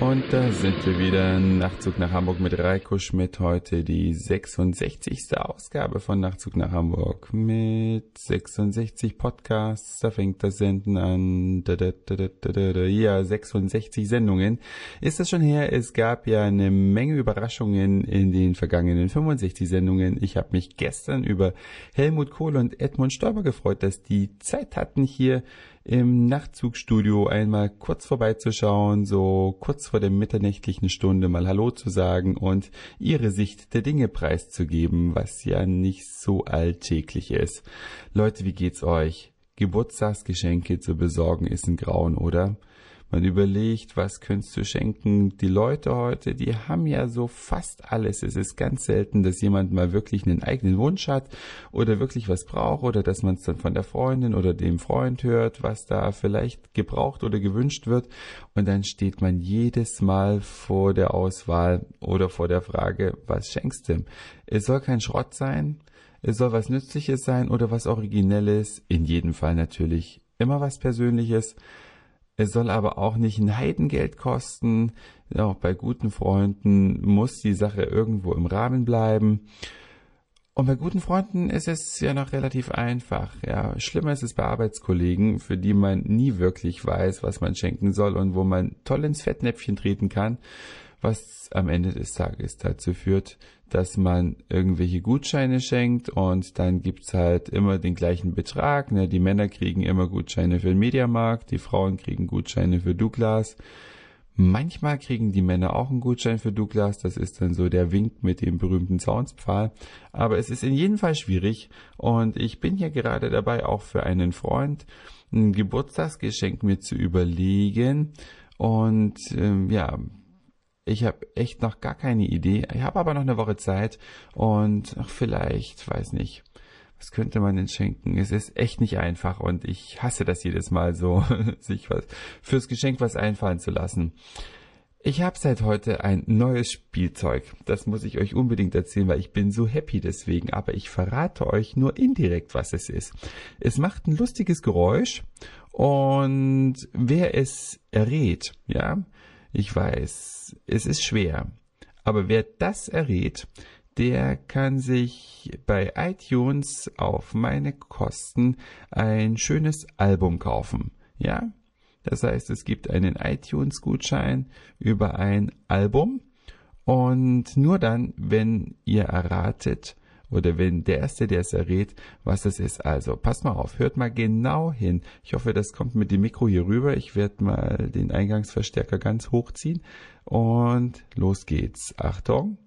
Und da sind wir wieder. Nachtzug nach Hamburg mit Reiko Schmidt. Heute die 66. Ausgabe von Nachtzug nach Hamburg mit 66 Podcasts. Da fängt das Senden an. Ja, 66 Sendungen. Ist das schon her? Es gab ja eine Menge Überraschungen in den vergangenen 65 Sendungen. Ich habe mich gestern über Helmut Kohl und Edmund Stoiber gefreut, dass die Zeit hatten, hier im Nachtzugstudio einmal kurz vorbeizuschauen, so kurz vor der mitternächtlichen Stunde mal Hallo zu sagen und ihre Sicht der Dinge preiszugeben, was ja nicht so alltäglich ist. Leute, wie geht's euch? Geburtstagsgeschenke zu besorgen ist ein Grauen, oder? Man überlegt, was könntest du schenken? Die Leute heute, die haben ja so fast alles. Es ist ganz selten, dass jemand mal wirklich einen eigenen Wunsch hat oder wirklich was braucht oder dass man es dann von der Freundin oder dem Freund hört, was da vielleicht gebraucht oder gewünscht wird. Und dann steht man jedes Mal vor der Auswahl oder vor der Frage, was schenkst du? Es soll kein Schrott sein, es soll was Nützliches sein oder was Originelles. In jedem Fall natürlich immer was Persönliches. Es soll aber auch nicht ein Heidengeld kosten. Auch bei guten Freunden muss die Sache irgendwo im Rahmen bleiben. Und bei guten Freunden ist es ja noch relativ einfach. Ja, schlimmer ist es bei Arbeitskollegen, für die man nie wirklich weiß, was man schenken soll und wo man toll ins Fettnäpfchen treten kann, was am Ende des Tages dazu führt, dass man irgendwelche Gutscheine schenkt und dann gibt's halt immer den gleichen Betrag. Ne? Die Männer kriegen immer Gutscheine für den Mediamarkt, die Frauen kriegen Gutscheine für Douglas. Manchmal kriegen die Männer auch einen Gutschein für Douglas, das ist dann so der Wink mit dem berühmten Zaunspfahl. Aber es ist in jedem Fall schwierig und ich bin hier gerade dabei, auch für einen Freund ein Geburtstagsgeschenk mir zu überlegen und ich habe echt noch gar keine Idee. Ich habe aber noch eine Woche Zeit und vielleicht, weiß nicht, was könnte man denn schenken? Es ist echt nicht einfach und ich hasse das jedes Mal so, sich was fürs Geschenk was einfallen zu lassen. Ich habe seit heute ein neues Spielzeug. Das muss ich euch unbedingt erzählen, weil ich bin so happy deswegen. Aber ich verrate euch nur indirekt, was es ist. Es macht ein lustiges Geräusch und wer es errät, ja, ich weiß, es ist schwer, aber wer das errät, der kann sich bei iTunes auf meine Kosten ein schönes Album kaufen. Ja, das heißt, es gibt einen iTunes-Gutschein über ein Album und nur dann, wenn ihr erratet, oder wenn der Erste, der es errät, was es ist. Also, passt mal auf, hört mal genau hin. Ich hoffe, das kommt mit dem Mikro hier rüber. Ich werde mal den Eingangsverstärker ganz hochziehen. Und los geht's. Achtung.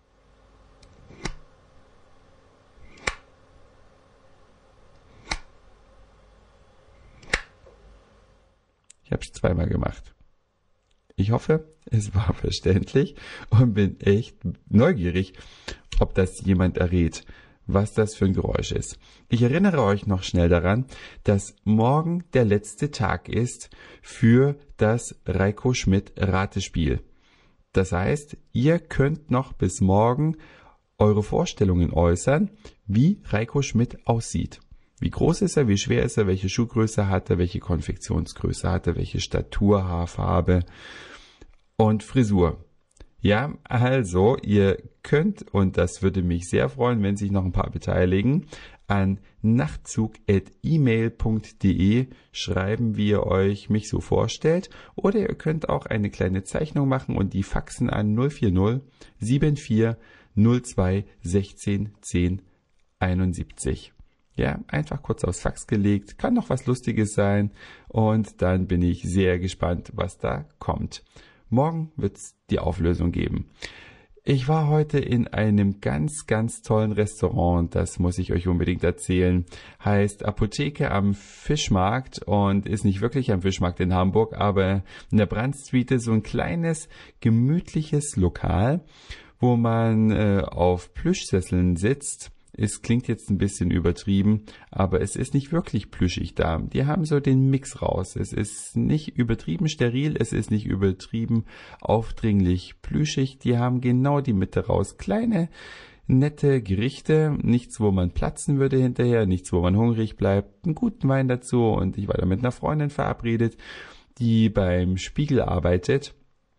Ich habe es zweimal gemacht. Ich hoffe, es war verständlich und bin echt neugierig, ob das jemand errät, was das für ein Geräusch ist. Ich erinnere euch noch schnell daran, dass morgen der letzte Tag ist für das Reiko Schmidt Ratespiel. Das heißt, ihr könnt noch bis morgen eure Vorstellungen äußern, wie Reiko Schmidt aussieht. Wie groß ist er, wie schwer ist er, welche Schuhgröße hat er, welche Konfektionsgröße hat er, welche Statur, Haarfarbe und Frisur. Ja, also ihr könnt, und das würde mich sehr freuen, wenn sich noch ein paar beteiligen, an nachtzug@email.de schreiben, wie ihr euch mich so vorstellt. Oder ihr könnt auch eine kleine Zeichnung machen und die faxen an 040 74 02 16 10 71. Ja, einfach kurz aufs Fax gelegt, kann noch was Lustiges sein und dann bin ich sehr gespannt, was da kommt. Morgen wird's die Auflösung geben. Ich war heute in einem ganz, ganz tollen Restaurant, das muss ich euch unbedingt erzählen. Heißt Apotheke am Fischmarkt und ist nicht wirklich am Fischmarkt in Hamburg, aber in der Brandsuite so ein kleines, gemütliches Lokal, wo man auf Plüschsesseln sitzt. Es klingt jetzt ein bisschen übertrieben, aber es ist nicht wirklich plüschig da. Die haben so den Mix raus. Es ist nicht übertrieben steril, es ist nicht übertrieben aufdringlich plüschig. Die haben genau die Mitte raus. Kleine, nette Gerichte, nichts, wo man platzen würde hinterher, nichts, wo man hungrig bleibt. Einen guten Wein dazu und ich war da mit einer Freundin verabredet, die beim Spiegel arbeitet.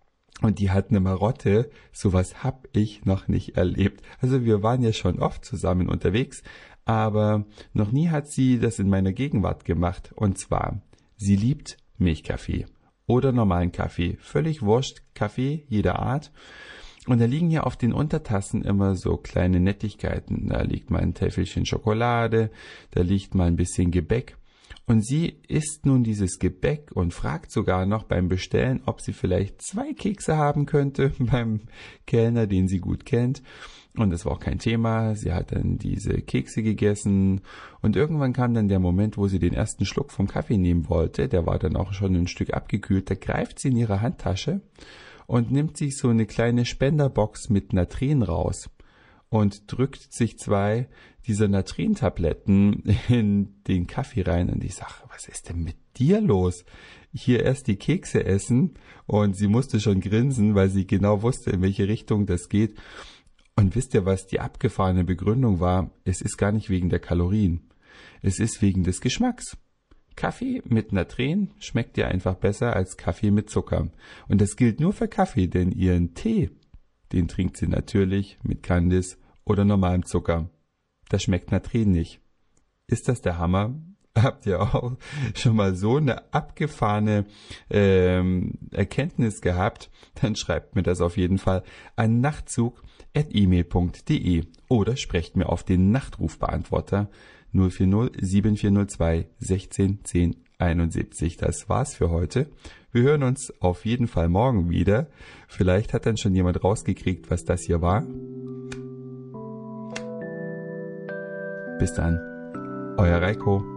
Und die hat eine Marotte, sowas hab ich noch nicht erlebt. Also wir waren ja schon oft zusammen unterwegs, aber noch nie hat sie das in meiner Gegenwart gemacht. Und zwar, sie liebt Milchkaffee oder normalen Kaffee, völlig wurscht, Kaffee jeder Art. Und da liegen ja auf den Untertassen immer so kleine Nettigkeiten. Da liegt mal ein Täfelchen Schokolade, da liegt mal ein bisschen Gebäck. Und sie isst nun dieses Gebäck und fragt sogar noch beim Bestellen, ob sie vielleicht 2 Kekse haben könnte beim Kellner, den sie gut kennt. Und das war auch kein Thema. Sie hat dann diese Kekse gegessen und irgendwann kam dann der Moment, wo sie den ersten Schluck vom Kaffee nehmen wollte. Der war dann auch schon ein Stück abgekühlt. Da greift sie in ihre Handtasche und nimmt sich so eine kleine Spenderbox mit Natren raus und drückt sich 2 dieser Natrentabletten in den Kaffee rein. Und ich sage, was ist denn mit dir los? Hier erst die Kekse essen. Und sie musste schon grinsen, weil sie genau wusste, in welche Richtung das geht. Und wisst ihr, was die abgefahrene Begründung war? Es ist gar nicht wegen der Kalorien. Es ist wegen des Geschmacks. Kaffee mit Natren schmeckt dir einfach besser als Kaffee mit Zucker. Und das gilt nur für Kaffee, denn ihren Tee, den trinkt sie natürlich mit Kandis oder normalem Zucker. Das schmeckt Natren nicht. Ist das der Hammer? Habt ihr auch schon mal so eine abgefahrene Erkenntnis gehabt? Dann schreibt mir das auf jeden Fall an nachtzug@email.de oder sprecht mir auf den Nachtrufbeantworter 040 7402 16 10 71. Das war's für heute. Wir hören uns auf jeden Fall morgen wieder. Vielleicht hat dann schon jemand rausgekriegt, was das hier war. Bis dann, euer Reiko.